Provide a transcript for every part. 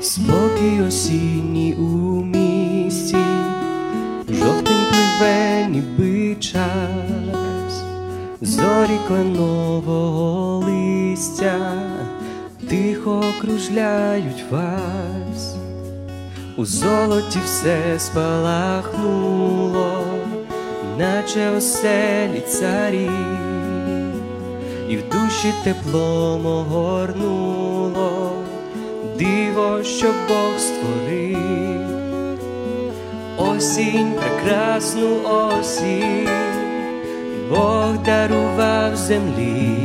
Спокій осінній у місті, жовтень пливе, ніби час, зорі кленового листя тихо кружляють вас. У золоті все спалахнуло, наче оселі царі, і в душі теплом огорнуло диво, що Бог створив. Осінь, прекрасну осінь Бог дарував землі,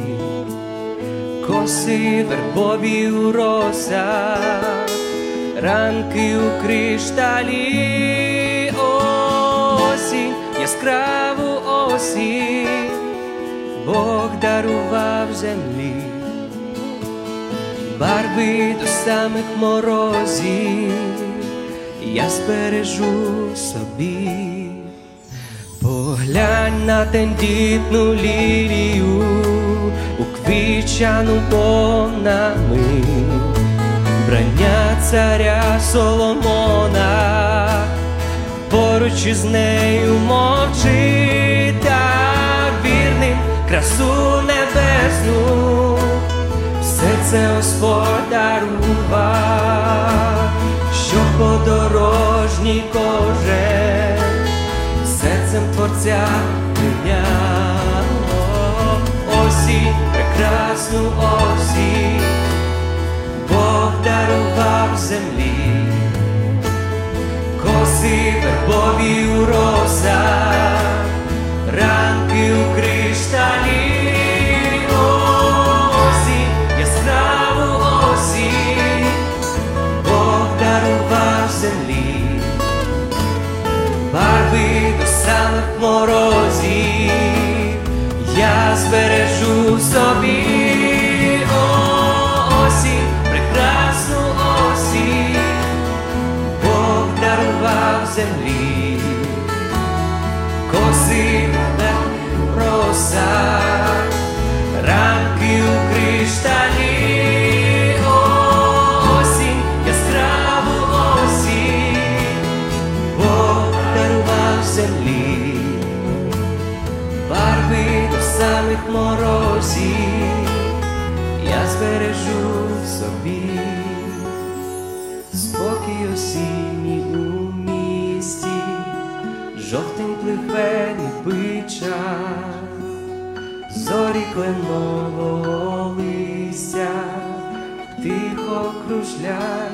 коси вербові у росах, ранки у кришталі. Осінь, яскраву осінь Бог дарував землі, барви до самих морозів я збережу собі. Поглянь на тендітну лілію, уквічану повнами, брання царя Соломона, поруч із нею мовчить, та вірним красу небесну все це Господь дарував, що подорожній кожен серцем Творця прийняв. Осінь, прекрасну осінь Бог дарував землі, коси вербові у росах, ранки у кришталі. Барви до самих морозів я збережу собі. Осінь, прекрасну осінь Бог дарував землі, коси в росах, ранки у кришталі. Землі, барви до самих морозів я збережу собі. Спокій осінній у місті, жовтень пливе, ніби час, зорі кленового листя тихо кружляють.